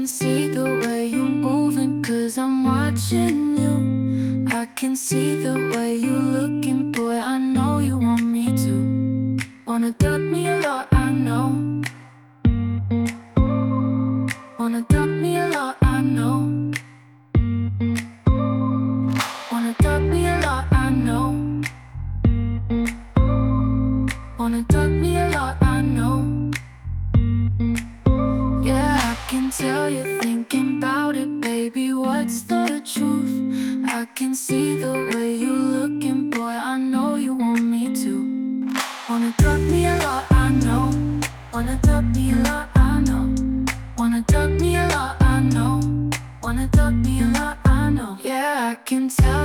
see the way you're moving, 'cause I'm watching you. I can see the way you're looking, boy, I know you want me to. Wanna dub me a lot, I know. Wanna dub me a lot, I know. Wanna dub me a lot, I know. Wanna dub me a lot, I know. Yeah, I can tell you're thinking about it, baby, what's the truth? I can see the way you're looking, boy, I know you want me to. Wanna dub me a lot, I know. Wanna dub me a lot, I know. Wanna dub me a lot, I know. Wanna dub me a lot, I know. Yeah, I can tell